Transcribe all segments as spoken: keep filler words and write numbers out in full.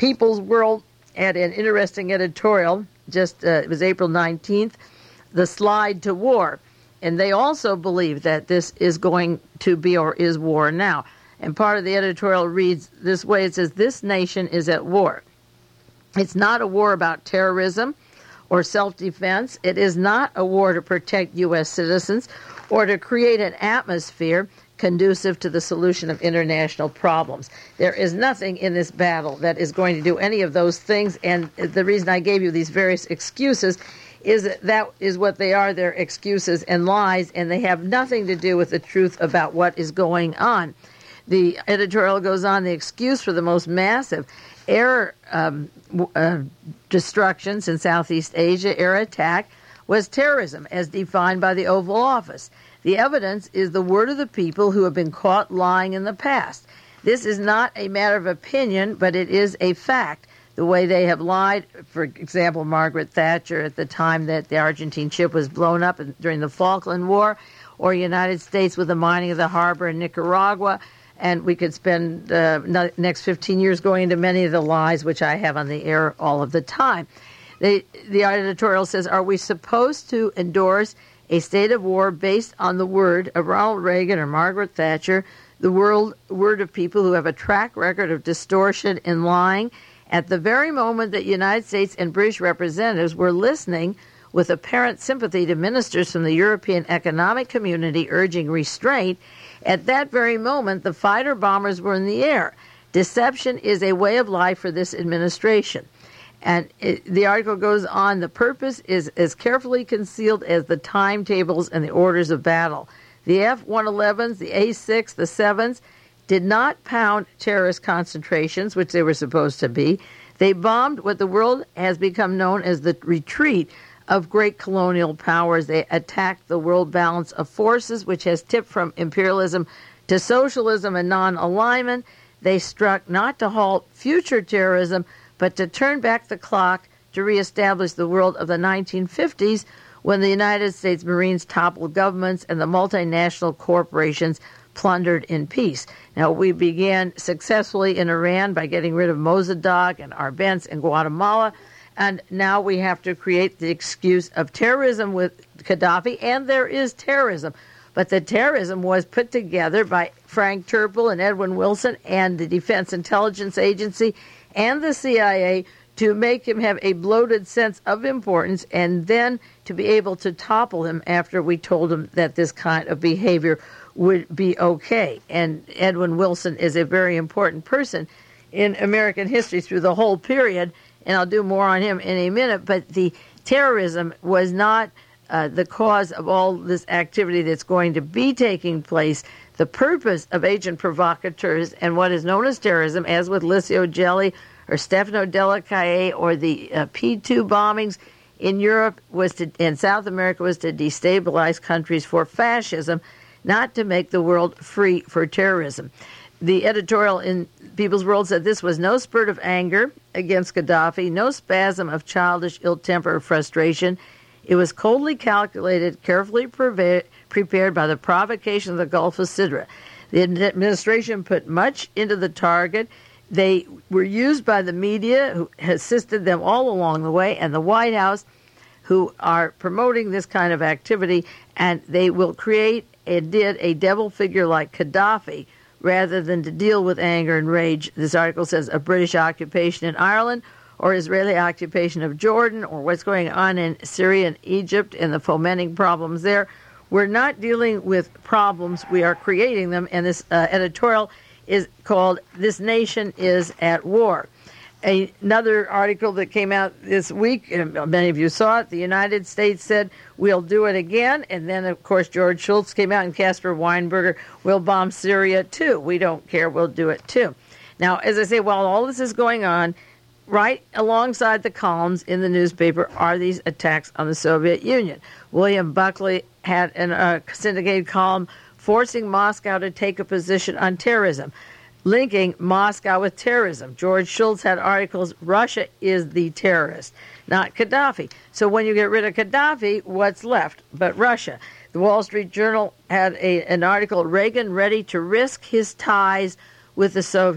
People's World had an interesting editorial, just uh, it was April nineteenth, The Slide to War. And they also believe that this is going to be or is war now. And part of the editorial reads this way. It says, this nation is at war. It's not a war about terrorism or self-defense. It is not a war to protect U S citizens or to create an atmosphere conducive to the solution of international problems. There is nothing in this battle that is going to do any of those things, and the reason I gave you these various excuses is that that is what they are. They're excuses and lies, and they have nothing to do with the truth about what is going on. The editorial goes on, the excuse for the most massive air um, uh, destructions in Southeast Asia, air attack, was terrorism, as defined by the Oval Office. The evidence is the word of the people who have been caught lying in the past. This is not a matter of opinion, but it is a fact. The way they have lied, for example, Margaret Thatcher at the time that the Argentine ship was blown up during the Falkland War, or United States with the mining of the harbor in Nicaragua. And we could spend the uh, next fifteen years going into many of the lies, which I have on the air all of the time. They, the editorial says, are we supposed to endorse a state of war based on the word of Ronald Reagan or Margaret Thatcher, the world, word of people who have a track record of distortion and lying, at the very moment that United States and British representatives were listening with apparent sympathy to ministers from the European Economic Community urging restraint? At that very moment, the fighter bombers were in the air. Deception is a way of life for this administration. And it, the article goes on, the purpose is as carefully concealed as the timetables and the orders of battle. The F one elevens, the A six, the sevens did not pound terrorist concentrations, which they were supposed to be. They bombed what the world has become known as the retreat of great colonial powers. They attacked the world balance of forces, which has tipped from imperialism to socialism and non-alignment. They struck not to halt future terrorism, but to turn back the clock to reestablish the world of the nineteen fifties, when the United States Marines toppled governments and the multinational corporations plundered in peace. Now, we began successfully in Iran by getting rid of Mossadegh and Arbenz in Guatemala, and now we have to create the excuse of terrorism with Gaddafi, and there is terrorism. But the terrorism was put together by Frank Turple and Edwin Wilson and the Defense Intelligence Agency and the C I A to make him have a bloated sense of importance, and then to be able to topple him after we told him that this kind of behavior would be okay. And Edwin Wilson is a very important person in American history through the whole period, and I'll do more on him in a minute. But the terrorism was not uh, the cause of all this activity that's going to be taking place. The purpose of agent provocateurs and what is known as terrorism, as with Licio Gelli or Stefano Della Calle or the uh, P two bombings in Europe was to, and South America, was to destabilize countries for fascism, not to make the world free for terrorism. The editorial in People's World said this was no spurt of anger against Gaddafi, no spasm of childish ill temper or frustration. It was coldly calculated, carefully preva- prepared by the provocation of the Gulf of Sidra. The administration put much into the target. They were used by the media, who assisted them all along the way, and the White House, who are promoting this kind of activity, and they will create and did a devil figure like Gaddafi rather than to deal with anger and rage. This article says a British occupation in Ireland or Israeli occupation of Jordan or what's going on in Syria and Egypt and the fomenting problems there. We're not dealing with problems, we are creating them, and this uh, editorial is called This Nation is at War. A, another article that came out this week, and many of you saw it, the United States said, we'll do it again, and then, of course, George Shultz came out and Caspar Weinberger, we'll bomb Syria too. We don't care, we'll do it too. Now, as I say, while all this is going on, right alongside the columns in the newspaper are these attacks on the Soviet Union. William Buckley had a uh, syndicated column forcing Moscow to take a position on terrorism, linking Moscow with terrorism. George Shultz had articles, Russia is the terrorist, not Gaddafi. So when you get rid of Gaddafi, what's left but Russia? The Wall Street Journal had a, an article, Reagan ready to risk his ties with the Soviet.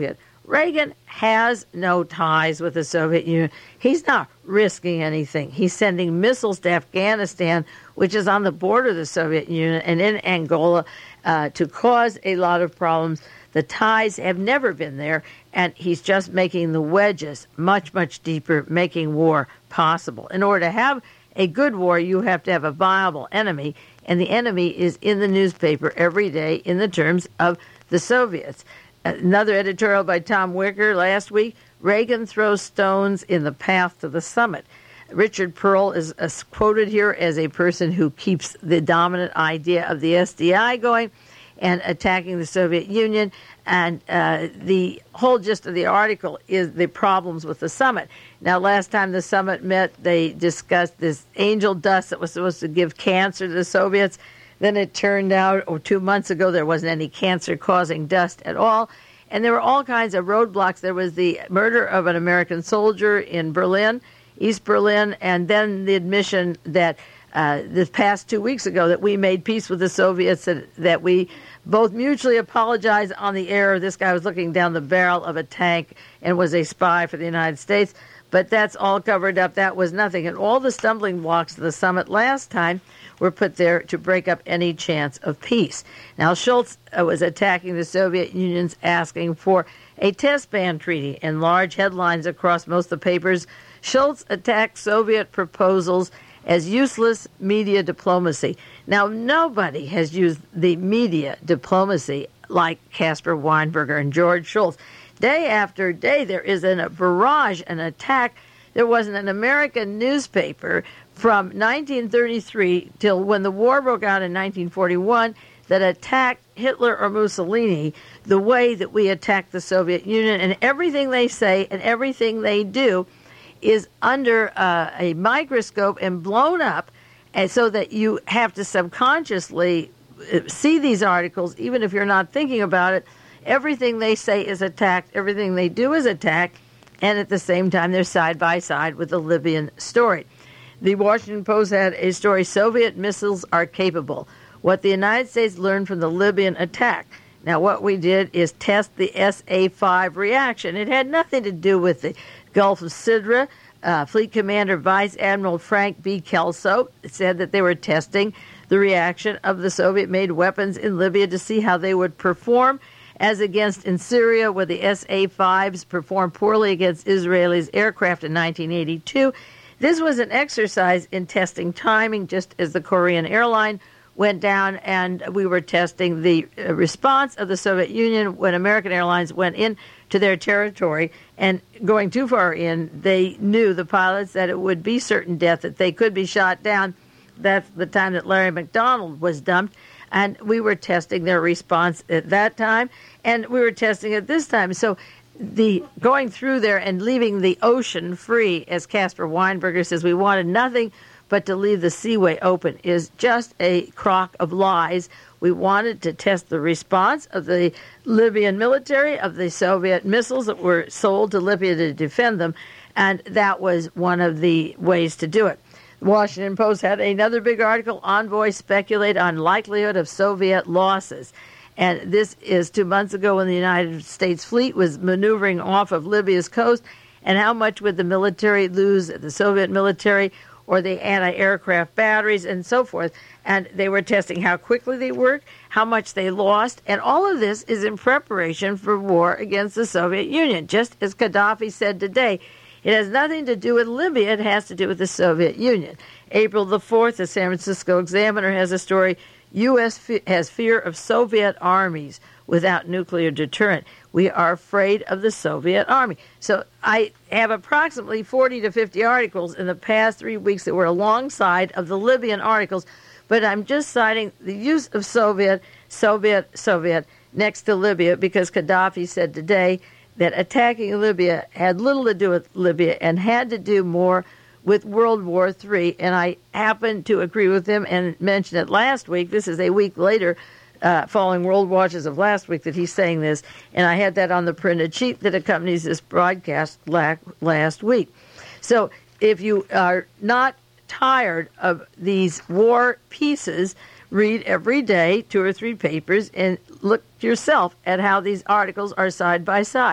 Reagan has no ties with the Soviet Union. He's not risking anything. He's sending missiles to Afghanistan, which is on the border of the Soviet Union, and in Angola uh, to cause a lot of problems. The ties have never been there, and he's just making the wedges much, much deeper, making war possible. In order to have a good war, you have to have a viable enemy, and the enemy is in the newspaper every day in the terms of the Soviets. Another editorial by Tom Wicker last week, Reagan throws stones in the path to the summit. Richard Pearl is uh, quoted here as a person who keeps the dominant idea of the S D I going and attacking the Soviet Union. And uh, the whole gist of the article is the problems with the summit. Now, last time the summit met, they discussed this angel dust that was supposed to give cancer to the Soviets. Then it turned out, or two months ago, there wasn't any cancer-causing dust at all. And there were all kinds of roadblocks. There was the murder of an American soldier in Berlin, East Berlin, and then the admission that uh, this past two weeks ago that we made peace with the Soviets, that, that we both mutually apologized on the air. This guy was looking down the barrel of a tank and was a spy for the United States. But that's all covered up. That was nothing. And all the stumbling blocks of the summit last time were put there to break up any chance of peace. Now, Schultz uh, was attacking the Soviet Union's asking for a test ban treaty. In large headlines across most of the papers, Schultz attacked Soviet proposals as useless media diplomacy. Now, nobody has used the media diplomacy like Caspar Weinberger and George Shultz. Day after day, there is an, a barrage, an attack. There wasn't an American newspaper from nineteen thirty-three till when the war broke out in nineteen forty-one that attacked Hitler or Mussolini the way that we attacked the Soviet Union. And everything they say and everything they do is under uh, a microscope and blown up, and so that you have to subconsciously see these articles, even if you're not thinking about it. Everything they say is attacked. Everything they do is attacked. And at the same time, they're side by side with the Libyan story. The Washington Post had a story, Soviet missiles are capable. What the United States learned from the Libyan attack. Now, what we did is test the S A five reaction. It had nothing to do with the Gulf of Sidra. Uh, Fleet Commander Vice Admiral Frank B. Kelso said that they were testing the reaction of the Soviet-made weapons in Libya to see how they would perform as against in Syria, where the S A fives performed poorly against Israelis' aircraft in nineteen eighty-two. This was an exercise in testing timing, just as the Korean airline went down, and we were testing the response of the Soviet Union when American Airlines went in to their territory, and going too far in, they knew, the pilots, that it would be certain death, that they could be shot down. That's the time that Larry McDonald was dumped, and we were testing their response at that time, and we were testing it this time. So the going through there and leaving the ocean free, as Caspar Weinberger says, we wanted nothing but to leave the seaway open, is just a crock of lies. We wanted to test the response of the Libyan military, of the Soviet missiles that were sold to Libya to defend them, and that was one of the ways to do it. The Washington Post had another big article, envoys speculate on likelihood of Soviet losses. And this is two months ago when the United States fleet was maneuvering off of Libya's coast, and how much would the military lose, the Soviet military, or the anti-aircraft batteries and so forth. And they were testing how quickly they worked, how much they lost, and all of this is in preparation for war against the Soviet Union. Just as Gaddafi said today, it has nothing to do with Libya, it has to do with the Soviet Union. April the fourth, the San Francisco Examiner has a story, U S has fear of Soviet armies without nuclear deterrent. We are afraid of the Soviet army. So I have approximately forty to fifty articles in the past three weeks that were alongside of the Libyan articles, but I'm just citing the use of Soviet, Soviet, Soviet next to Libya because Gaddafi said today that attacking Libya had little to do with Libya and had to do more with World War Three, and I happen to agree with him and mentioned it last week. This is a week later, uh, following World Watches of last week, that he's saying this, and I had that on the printed sheet that accompanies this broadcast la- last week. So if you are not tired of these war pieces, read every day two or three papers and look yourself at how these articles are side by side.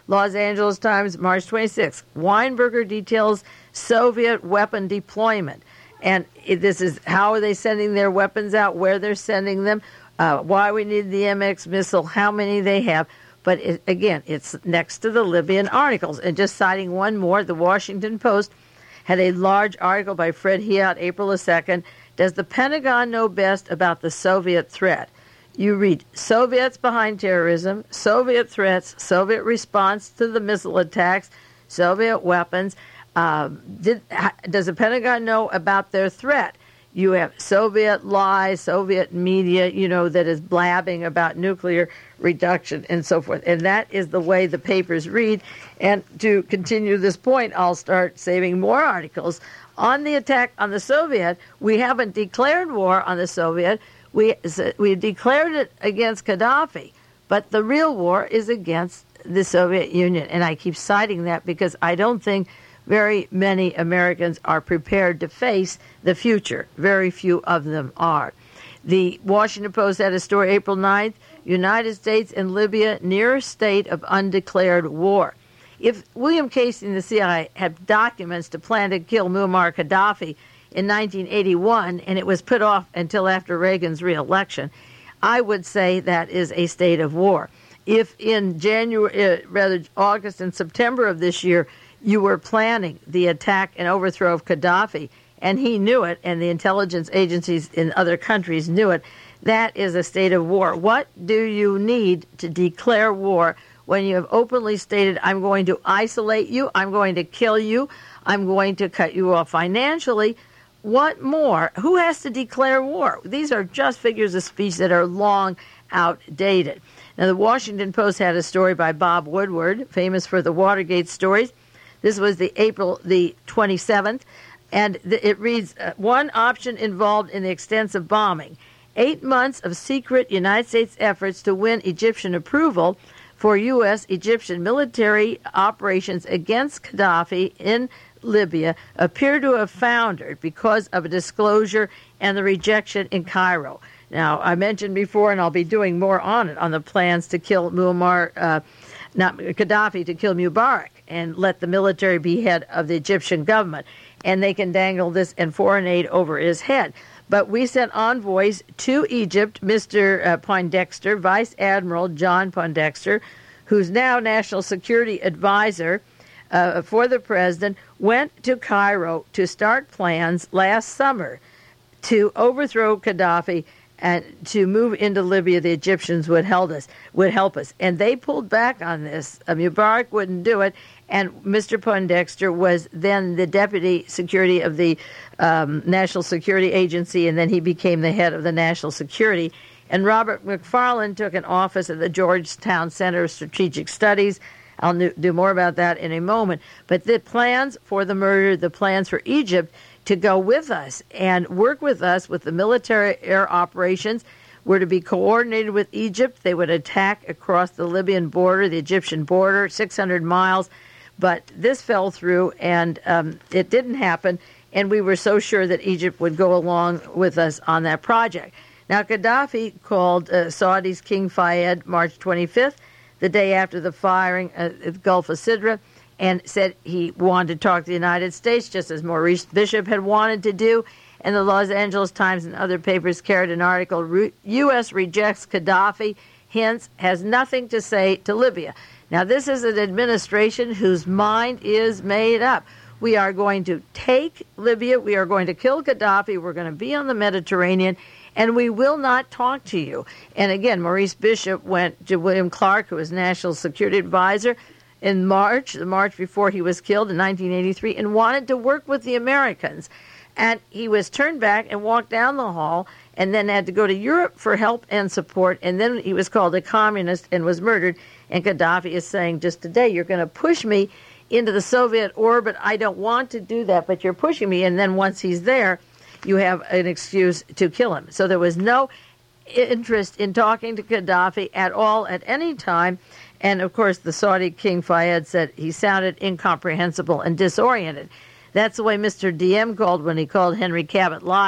Los Angeles Times, March twenty-sixth. Weinberger details Soviet weapon deployment. And this is how are they sending their weapons out, where they're sending them, uh, why we need the M X missile, how many they have. But it, again, it's next to the Libyan articles. And just citing one more, the Washington Post had a large article by Fred Hiatt, April the second. Does the Pentagon know best about the Soviet threat? You read, Soviets behind terrorism, Soviet threats, Soviet response to the missile attacks, Soviet weapons. Uh, did, does the Pentagon know about their threat? You have Soviet lies, Soviet media, you know, that is blabbing about nuclear reduction and so forth. And that is the way the papers read. And to continue this point, I'll start saving more articles. On the attack on the Soviet, we haven't declared war on the Soviet. We, we declared it against Gaddafi. But the real war is against the Soviet Union. And I keep citing that because I don't think very many Americans are prepared to face the future. Very few of them are. The Washington Post had a story April ninth, United States and Libya near a state of undeclared war. If William Casey and the C I A had documents to plan to kill Muammar Gaddafi in nineteen eighty-one, and it was put off until after Reagan's reelection, I would say that is a state of war. If in January, uh, rather August and September of this year, you were planning the attack and overthrow of Gaddafi, and he knew it, and the intelligence agencies in other countries knew it, that is a state of war. What do you need to declare war when you have openly stated, I'm going to isolate you, I'm going to kill you, I'm going to cut you off financially? What more? Who has to declare war? These are just figures of speech that are long outdated. Now, the Washington Post had a story by Bob Woodward, famous for the Watergate stories. This was the April the twenty-seventh, and it reads, uh, one option involved in the extensive bombing. Eight months of secret United States efforts to win Egyptian approval for U S Egyptian military operations against Gaddafi in Libya appear to have foundered because of a disclosure and the rejection in Cairo. Now, I mentioned before, and I'll be doing more on it, on the plans to kill Muammar, uh, not Gaddafi, to kill Mubarak and let the military be head of the Egyptian government. And they can dangle this and foreign aid over his head. But we sent envoys to Egypt, Mister Uh, Poindexter, Vice Admiral John Poindexter, who's now National Security Advisor uh, for the president, went to Cairo to start plans last summer to overthrow Gaddafi and to move into Libya. The Egyptians would help us, would help us. And they pulled back on this. Uh, Mubarak wouldn't do it. And Mister Poindexter was then the deputy security of the um, National Security Agency, and then he became the head of the National Security. And Robert McFarland took an office at the Georgetown Center of Strategic Studies. I'll do more about that in a moment. But the plans for the murder, the plans for Egypt to go with us and work with us with the military air operations were to be coordinated with Egypt. They would attack across the Libyan border, the Egyptian border, six hundred miles. But this fell through, and um, it didn't happen, and we were so sure that Egypt would go along with us on that project. Now, Gaddafi called uh, Saudi's King Fayed March twenty-fifth, the day after the firing at the Gulf of Sidra, and said he wanted to talk to the United States, just as Maurice Bishop had wanted to do. And the Los Angeles Times and other papers carried an article, U S rejects Gaddafi, hence has nothing to say to Libya. Now, this is an administration whose mind is made up. We are going to take Libya. We are going to kill Gaddafi. We're going to be on the Mediterranean, and we will not talk to you. And again, Maurice Bishop went to William Clark, who was National Security Advisor, in March, the March before he was killed in nineteen eighty-three, and wanted to work with the Americans. And he was turned back and walked down the hall and then had to go to Europe for help and support. And then he was called a communist and was murdered. And Gaddafi is saying just today, you're going to push me into the Soviet orbit. I don't want to do that, but you're pushing me. And then once he's there, you have an excuse to kill him. So there was no interest in talking to Gaddafi at all at any time. And, of course, the Saudi King Fayed said he sounded incomprehensible and disoriented. That's the way Mister D M called when he called Henry Cabot Lodge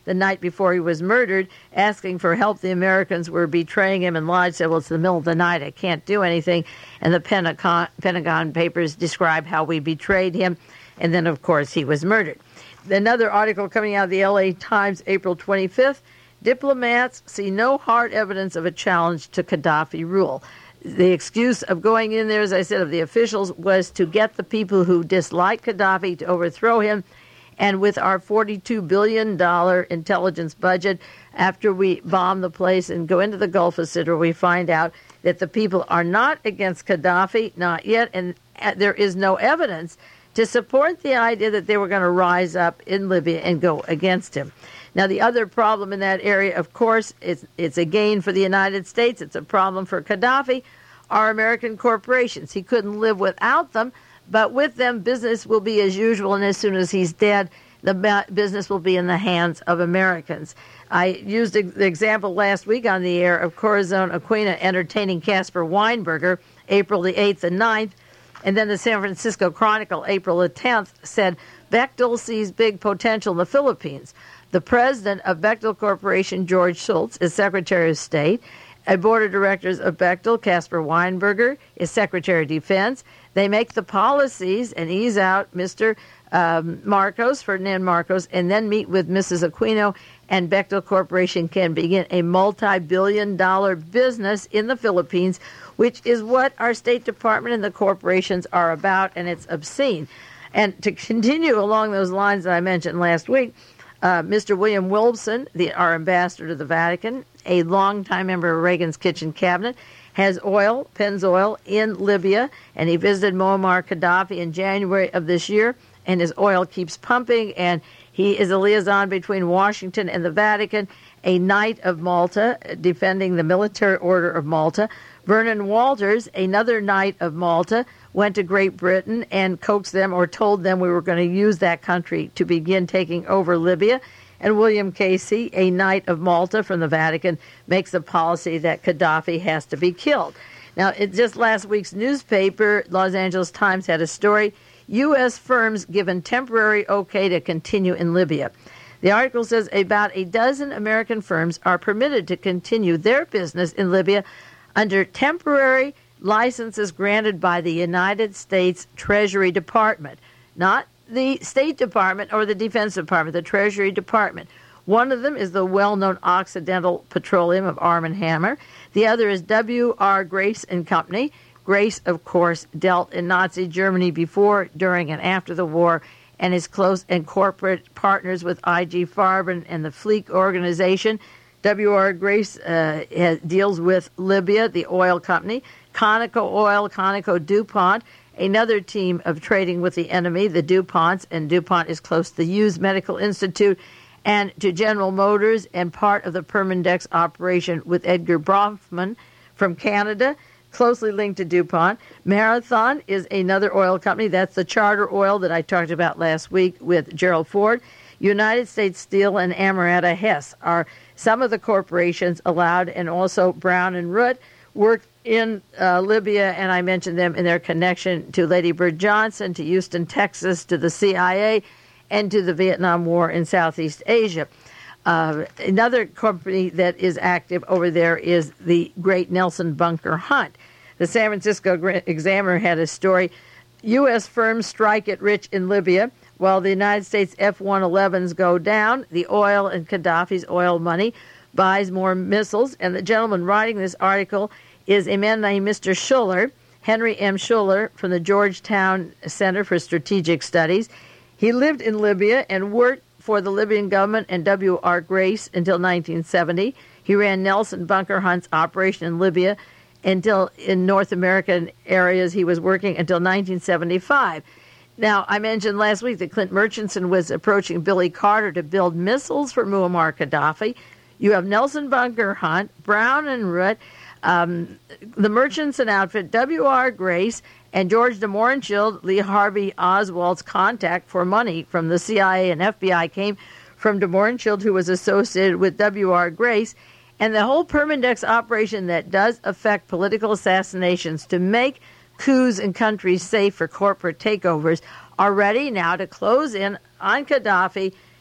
the night before he was murdered, asking for help. The Americans were betraying him, and Lodge said, well, it's the middle of the night, I can't do anything. And the Pentagon, Pentagon Papers describe how we betrayed him, and then, of course, he was murdered. Another article coming out of the L A Times, April twenty-fifth, diplomats see no hard evidence of a challenge to Gaddafi rule. The excuse of going in there, as I said, of the officials was to get the people who dislike Gaddafi to overthrow him. And with our forty-two billion dollars intelligence budget, after we bomb the place and go into the Gulf of Sidra, we find out that the people are not against Gaddafi, not yet, and there is no evidence to support the idea that they were going to rise up in Libya and go against him. Now, the other problem in that area, of course, it's, it's a gain for the United States. It's a problem for Gaddafi, our American corporations. He couldn't live without them, but with them, business will be as usual, and as soon as he's dead, the business will be in the hands of Americans. I used the example last week on the air of Corazon Aquino entertaining Caspar Weinberger, April the eighth and ninth, and then the San Francisco Chronicle, April the tenth, said Bechtel sees big potential in the Philippines. The president of Bechtel Corporation, George Shultz, is Secretary of State. A board of directors of Bechtel, Caspar Weinberger, is Secretary of Defense. They make the policies and ease out Mister Um, Marcos, Ferdinand Marcos, and then meet with Missus Aquino, and Bechtel Corporation can begin a multi-billion dollar business in the Philippines, which is what our State Department and the corporations are about, and it's obscene. And to continue along those lines that I mentioned last week, uh, Mister William Wilson, the, our ambassador to the Vatican, a longtime member of Reagan's kitchen cabinet, has oil, Pennzoil, in Libya, and he visited Muammar Gaddafi in January of this year, and his oil keeps pumping, and he is a liaison between Washington and the Vatican, a Knight of Malta, defending the military order of Malta. Vernon Walters, another Knight of Malta, went to Great Britain and coaxed them or told them we were going to use that country to begin taking over Libya. And William Casey, a Knight of Malta from the Vatican, makes the policy that Gaddafi has to be killed. Now, in just last week's newspaper, Los Angeles Times had a story, U S firms given temporary okay to continue in Libya. The article says about a dozen American firms are permitted to continue their business in Libya under temporary licenses granted by the United States Treasury Department, not the State Department or the Defense Department, the Treasury Department. One of them is the well-known Occidental Petroleum of Arm and Hammer. The other is W R Grace and Company. Grace, of course, dealt in Nazi Germany before, during, and after the war, and is close and corporate partners with I G Farben and the Fleek organization. W R Grace uh, has, deals with Libya, the oil company. Conoco Oil, Conoco DuPont, another team of trading with the enemy, the DuPonts, and DuPont is close to the Hughes Medical Institute and to General Motors, and part of the Permindex operation with Edgar Bronfman from Canada, closely linked to DuPont. Marathon is another oil company. That's the Charter Oil that I talked about last week with Gerald Ford. United States Steel and Amerada Hess are some of the corporations allowed, and also Brown and Root worked in uh, Libya, and I mentioned them in their connection to Lady Bird Johnson, to Houston, Texas, to the C I A, and to the Vietnam War in Southeast Asia. Uh, another company that is active over there is the great Nelson Bunker Hunt. The San Francisco Examiner had a story, U S firms strike it rich in Libya, while the United States F one elevens go down. The oil and Gaddafi's oil money buys more missiles, and the gentleman writing this article is a man named Mister Schuller, Henry M. Schuller, from the Georgetown Center for Strategic Studies. He lived in Libya and worked for the Libyan government and W R Grace until nineteen seventy. He ran Nelson Bunker Hunt's operation in Libya until in North American areas he was working until nineteen seventy-five. Now, I mentioned last week that Clint Murchison was approaching Billy Carter to build missiles for Muammar Gaddafi. You have Nelson Bunker Hunt, Brown and Root, um, the Murchison outfit, W R Grace, and George de Mohrenschildt, Lee Harvey Oswald's contact for money from the C I A and F B I came from de Mohrenschildt, who was associated with W R Grace. And the whole Permindex operation that does affect political assassinations to make coups in countries safe for corporate takeovers are ready now to close in on Gaddafi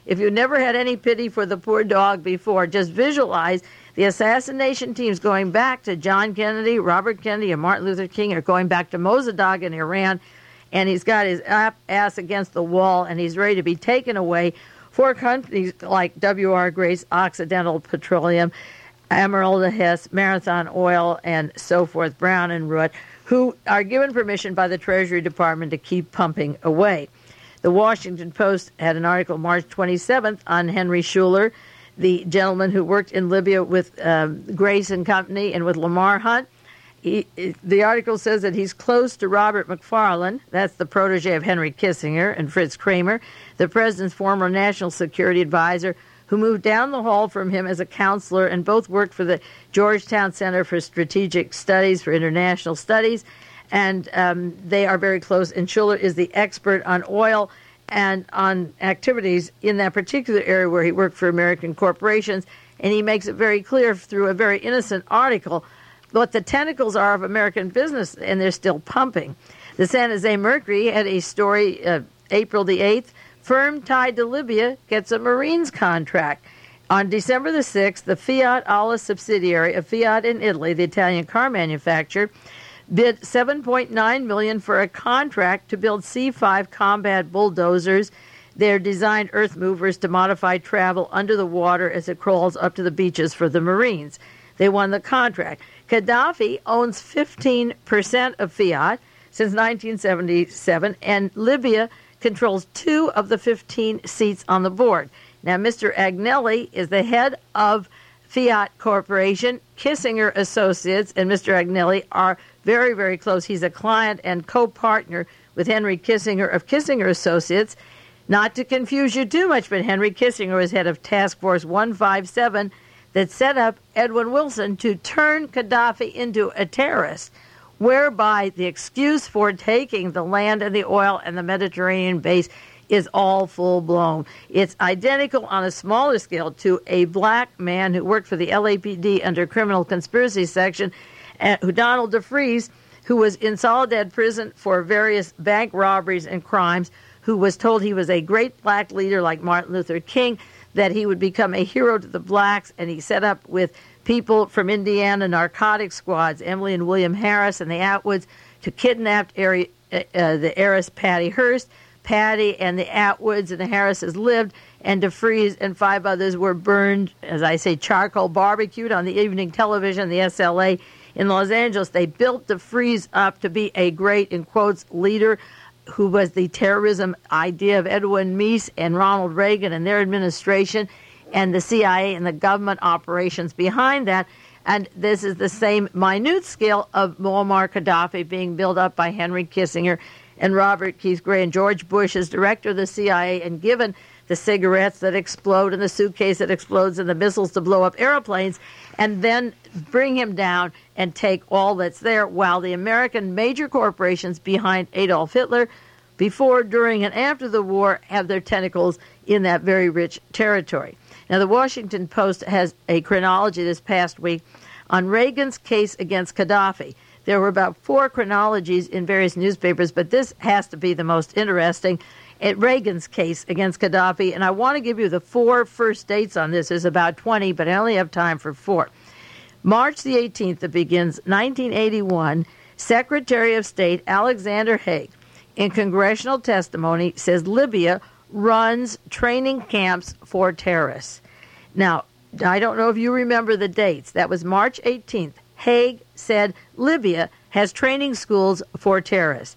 If you never had any pity for the poor dog before, just visualize the assassination teams going back to John Kennedy, Robert Kennedy, and Martin Luther King, or going back to Mossadegh in Iran, and he's got his ass against the wall, and he's ready to be taken away for companies like W R Grace, Occidental Petroleum, Ameralda Hess, Marathon Oil, and so forth, Brown and Root, who are given permission by the Treasury Department to keep pumping away. The Washington Post had an article March twenty-seventh on Henry Schuller, the gentleman who worked in Libya with um, Grace and Company and with Lamar Hunt. He, the article says that he's close to Robert McFarlane, that's the protege of Henry Kissinger, and Fritz Kramer, the president's former national security advisor, who moved down the hall from him as a counselor, and both worked for the Georgetown Center for Strategic Studies, for International Studies, and um, they are very close. And Schuller is the expert on oil and on activities in that particular area where he worked for American corporations, and he makes it very clear through a very innocent article what the tentacles are of American business, and they're still pumping. The San Jose Mercury had a story uh, April the eighth, firm tied to Libya gets a Marines contract. On December the sixth, the Fiat Alla subsidiary of Fiat in Italy, the Italian car manufacturer, bid seven point nine million dollars for a contract to build C five combat bulldozers. They're designed earth movers to modify travel under the water as it crawls up to the beaches for the Marines. They won the contract. Gaddafi owns fifteen percent of Fiat since nineteen seventy-seven, and Libya controls two of the fifteen seats on the board. Now, Mister Agnelli is the head of Fiat Corporation. Kissinger Associates and Mister Agnelli are very, very close. He's a client and co-partner with Henry Kissinger of Kissinger Associates. Not to confuse you too much, but Henry Kissinger was head of Task Force one fifty-seven that set up Edwin Wilson to turn Gaddafi into a terrorist, whereby the excuse for taking the land and the oil and the Mediterranean base is all full-blown. It's identical on a smaller scale to a black man who worked for the L A P D under criminal conspiracy section, uh, who Donald DeFries, who was in Soledad prison for various bank robberies and crimes, who was told he was a great black leader like Martin Luther King, that he would become a hero to the blacks, and he set up with people from Indiana narcotic squads, Emily and William Harris and the Atwoods, to kidnap area, uh, the heiress Patty Hearst. Patty and the Atwoods and the Harrises lived, and DeFries and five others were burned, as I say, charcoal barbecued on the evening television, the S L A in Los Angeles. They built DeFries up to be a great, in quotes, leader who was the terrorism idea of Edwin Meese and Ronald Reagan and their administration, and the C I A and the government operations behind that. And this is the same minute scale of Muammar Gaddafi being built up by Henry Kissinger and Robert Keith Gray and George Bush as director of the C I A, and given the cigarettes that explode and the suitcase that explodes and the missiles to blow up airplanes, and then bring him down and take all that's there, while the American major corporations behind Adolf Hitler, before, during, and after the war, have their tentacles in that very rich territory. Now, the Washington Post has a chronology this past week on Reagan's case against Gaddafi. There were about four chronologies in various newspapers, but this has to be the most interesting. At Reagan's case against Gaddafi, and I want to give you the four first dates on this. There's about twenty, but I only have time for four. March the eighteenth, it begins, nineteen eighty-one, Secretary of State Alexander Haig, in congressional testimony, says Libya runs training camps for terrorists. Now, I don't know if you remember the dates. That was March eighteenth. Haig said Libya has training schools for terrorists.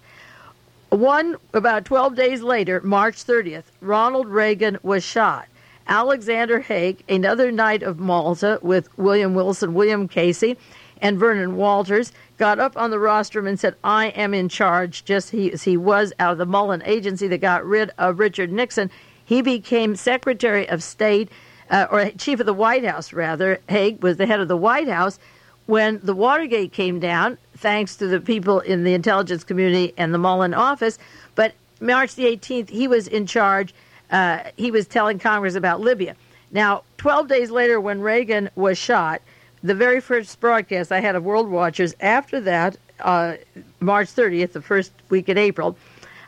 One, about twelve days later, March thirtieth, Ronald Reagan was shot. Alexander Haig, another Knight of Malta with William Wilson, William Casey, and Vernon Walters, got up on the rostrum and said, I am in charge, just he, as he was out of the Mullen agency that got rid of Richard Nixon. He became Secretary of State, uh, or Chief of the White House, rather. Haig was the head of the White House when the Watergate came down, thanks to the people in the intelligence community and the Mullen office. But March the eighteenth, he was in charge. Uh, he was telling Congress about Libya. Now, twelve days later, when Reagan was shot, the very first broadcast I had of World Watchers, after that, uh, March thirtieth, the first week in April,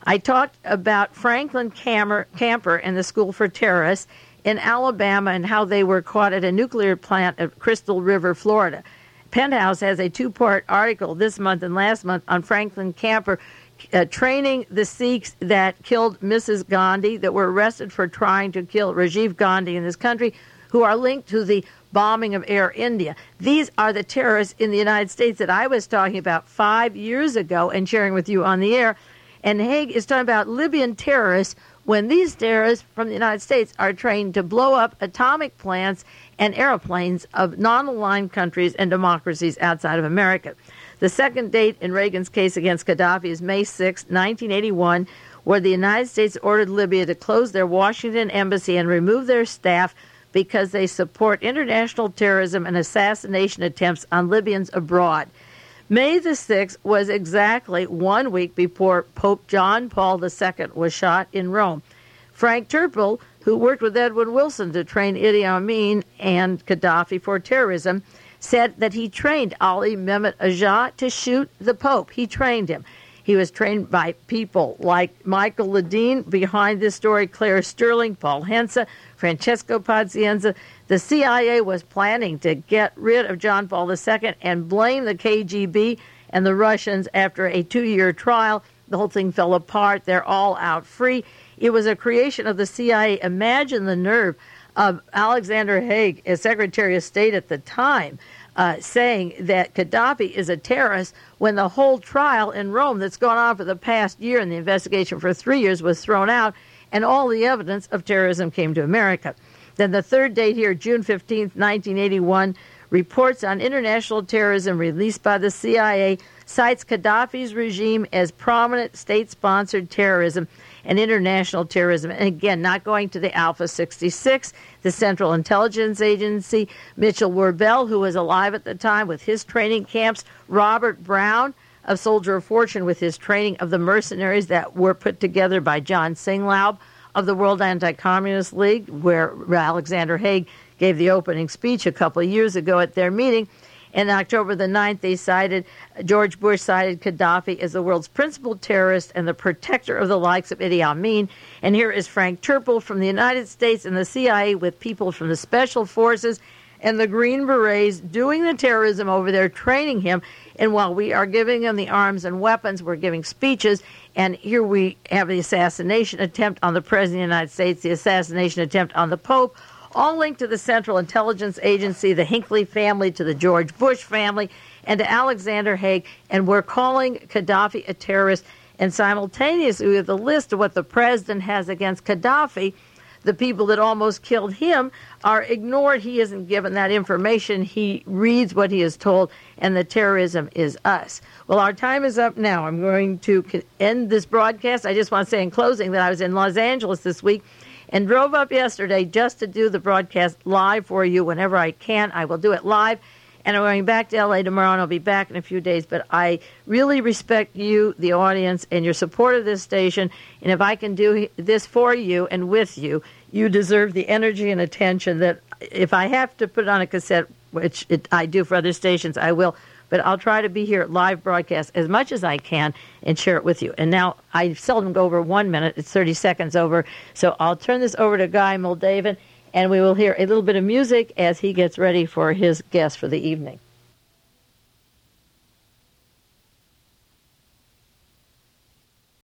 I talked about Franklin Camper, Camper and the School for Terrorists in Alabama and how they were caught at a nuclear plant at Crystal River, Florida. Penthouse has a two-part article this month and last month on Franklin Camper uh, training the Sikhs that killed Missus Gandhi, that were arrested for trying to kill Rajiv Gandhi in this country, who are linked to the bombing of Air India. These are the terrorists in the United States that I was talking about five years ago and sharing with you on the air. And Haig is talking about Libyan terrorists when these terrorists from the United States are trained to blow up atomic plants and airplanes of non-aligned countries and democracies outside of America. The second date in Reagan's case against Gaddafi is May sixth, nineteen eighty-one, where the United States ordered Libya to close their Washington embassy and remove their staff because they support international terrorism and assassination attempts on Libyans abroad. May the sixth was exactly one week before Pope John Paul the Second was shot in Rome. Frank Turpel, who worked with Edwin Wilson to train Idi Amin and Gaddafi for terrorism, said that he trained Ali Mehmet Ajah to shoot the Pope. He trained him. He was trained by people like Michael Ledeen, behind this story, Claire Sterling, Paul Hense, Francesco Pazienza. The C I A was planning to get rid of John Paul the Second and blame the K G B and the Russians after a two-year trial. The whole thing fell apart. They're all out free. It was a creation of the C I A. Imagine the nerve of Alexander Haig, as Secretary of State at the time, uh, saying that Gaddafi is a terrorist when the whole trial in Rome that's gone on for the past year and the investigation for three years was thrown out, and all the evidence of terrorism came to America. Then the third date here, June fifteenth, nineteen eighty-one, reports on international terrorism released by the C I A cites Gaddafi's regime as prominent state-sponsored terrorism and international terrorism. And again, not going to the Alpha sixty-six, the Central Intelligence Agency, Mitchell Werbel, who was alive at the time with his training camps, Robert Brown, a soldier of fortune with his training of the mercenaries that were put together by John Singlaub of the World Anti-Communist League, where Alexander Haig gave the opening speech a couple of years ago at their meeting. And October the ninth, they cited, George Bush cited Gaddafi as the world's principal terrorist and the protector of the likes of Idi Amin. And here is Frank Turpel from the United States and the C I A with people from the Special Forces and the Green Berets doing the terrorism over there, training him. And while we are giving him the arms and weapons, we're giving speeches. And here we have the assassination attempt on the President of the United States, the assassination attempt on the Pope, all linked to the Central Intelligence Agency, the Hinckley family, to the George Bush family, and to Alexander Haig. And we're calling Gaddafi a terrorist. And simultaneously, with the list of what the president has against Gaddafi, the people that almost killed him are ignored. He isn't given that information. He reads what he is told, and the terrorism is us. Well, our time is up now. I'm going to end this broadcast. I just want to say in closing that I was in Los Angeles this week and drove up yesterday just to do the broadcast live for you whenever I can. I will do it live. And I'm going back to L A tomorrow, and I'll be back in a few days. But I really respect you, the audience, and your support of this station. And if I can do this for you and with you, you deserve the energy and attention that if I have to put it on a cassette, which it, I do for other stations, I will. But I'll try to be here at live broadcast as much as I can and share it with you. And now I seldom go over one minute. It's thirty seconds over. So I'll turn this over to Guy Moldavan, and we will hear a little bit of music as he gets ready for his guest for the evening.